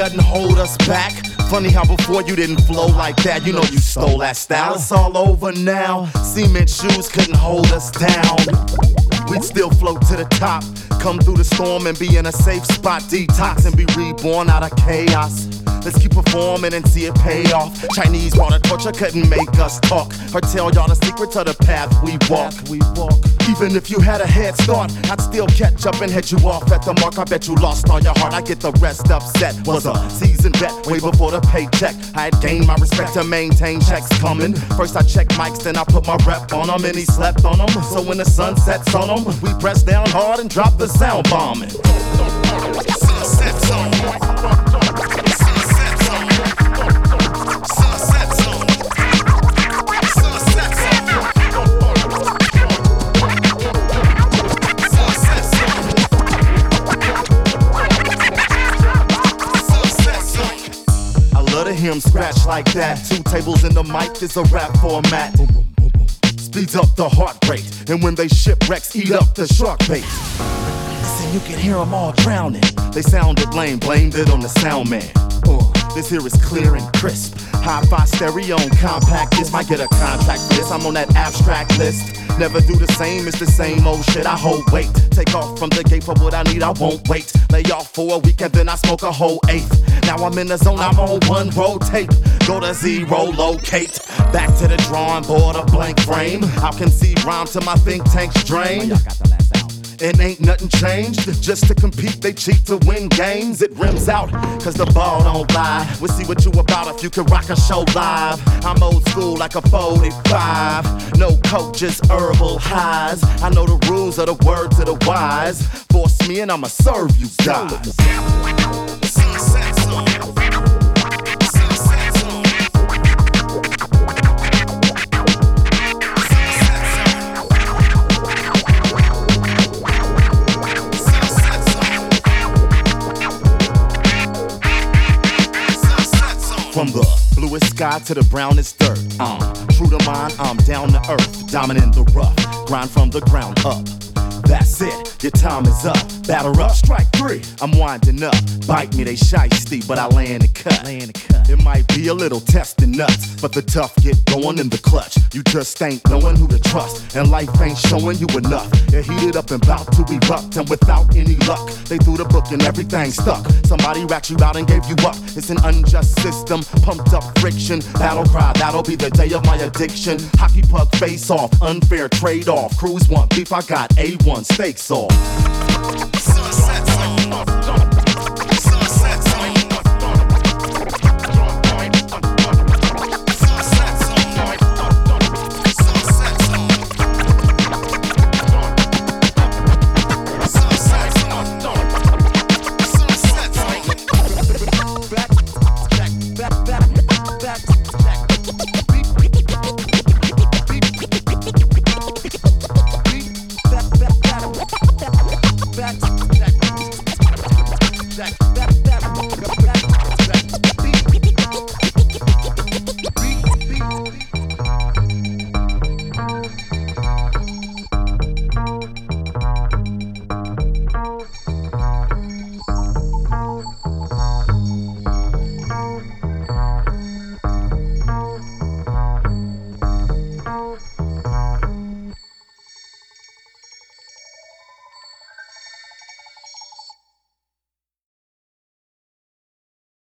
nothing hold us back. Funny how before you didn't flow like that. You know you stole that style. It's all over now. Cement shoes couldn't hold us down. We'd still float to the top. Come through the storm and be in a safe spot. Detox and be reborn out of chaos. Let's keep performing and see it pay off. Chinese water torture couldn't make us talk or tell y'all the secret to the path we walk. Even if you had a head start, I'd still catch up and head you off at the mark. I bet you lost all your heart. I get the rest upset. Was a seasoned vet way before the paycheck. I had gained my respect to maintain checks coming. First I checked mics, then I put my rep on them, and he slept on them. So when the sun sets on them, we press down hard and drop the sound bombing. Sunset zone. Him scratch like that. 2 tables in the mic is a rap format. Speeds up the heart rate, and when they shipwrecks, eat up the shark bait. Listen, you can hear them all drowning. They sounded lame, blamed it on the sound man. This here is clear and crisp. Hi-fi stereo and compact disc. Might get a contract for this. I'm on that abstract list. Never do the same, it's the same old shit. I hold weight. Take off from the gate for what I need, I won't wait. Lay off for a weekend, then I smoke a whole eighth. Now I'm in the zone, I'm on one roll tape. Go to zero, locate. Back to the drawing board, a blank frame. I can see rhyme to my think tank's drain. And ain't nothing changed. Just to compete, they cheat to win games. It rims out, cause the ball don't lie. We'll see what you about if you can rock a show live. I'm old school like a 45. No coaches, herbal highs. I know the rules of the word to the wise. Force me and I'ma serve you guys. Sunset zone. From the bluest sky to the brownest dirt. True to mine, I'm down to earth. Diamond in the rough, grind from the ground up. That's it, your time is up. Batter up, strike 3, I'm winding up. Bite me, they shiesty, but I lay in the cut. It might be a little testing nuts, but the tough get going in the clutch. You just ain't knowing who to trust, and life ain't showing you enough. You're heated up and about to erupt, and without any luck, they threw the book and everything stuck. Somebody ratched you out and gave you up. It's an unjust system, pumped up friction. Battle cry, that'll be the day of my addiction. Hockey puck face off, unfair trade-off. Crews want beef, I got A1 steaks off. Sunset zone.